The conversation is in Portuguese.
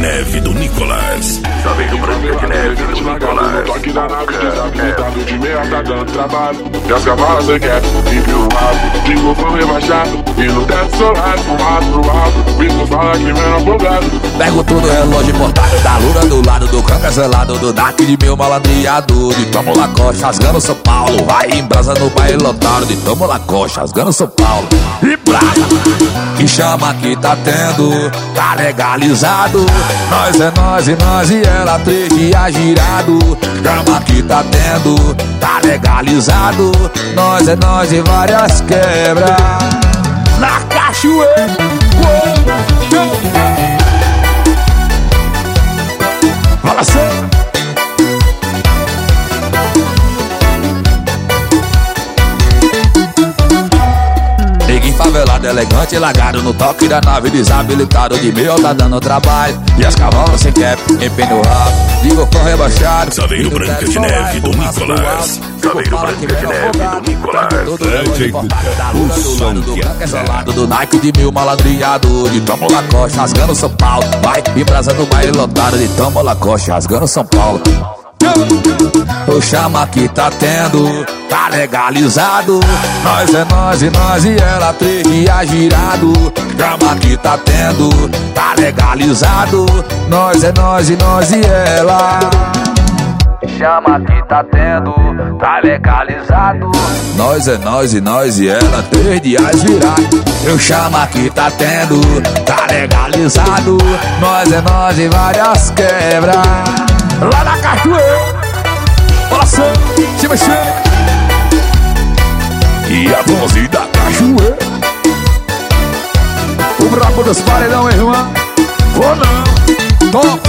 Neve do Nicolas. Chaveiro Branca de Neve do Nicolas. Tô aqui na nave desabilitado de meia, tá dando trabalho. E as cavalas cê quer, empina o rabo. Digo foi rebaixado, e no teto solar, fumado pro alto. Bispo fala que menor folgado. Pego tudo relógio importado da Lura do lado do canto cancelado do Dark de meu malandreado. De Tomo Lacoste, rasgando São Paulo. Vai em brasa no baile lotado. De Tomo Lacoste, rasgando São Paulo. E brasa, que chama que tá tendo, tá legalizado. Nós é nós e nós e ela, 3 dias girado. Chama que tá tendo, tá legalizado. Nós é nós e várias quebras na cachoeira. Fala assim. Neguinho favelado, elegante, lagado no toque da nave, desabilitado de meio, tá dando trabalho. E as cavalas sem cap, empena o rabo, digo com rebaixado. Chaveiro Branca de Neve do Nicolas. Chaveiro Branca de Neve do Nicolas. Do lado do cancelado do Nike de mil malandreado. De Tomo Lacoste, rasgando São Paulo. Vai em brasa do baile lotado. De Tomo Lacoste, rasgando São Paulo. O chama que tá tendo, tá legalizado. Nós é nós e nós e ela, 3 dias girado. Chama que tá tendo, tá legalizado. Nós é nós e nós e ela. Chama que tá tendo, tá legalizado. Nós é nós e nós e ela, 3 dias virado. Eu chama que tá tendo, tá legalizado. Nós é nós e várias quebras lá na cachoeira. Coração, se mexer. E a voz da cachoeira. O brabo dos paredão, irmão. Ou não, top.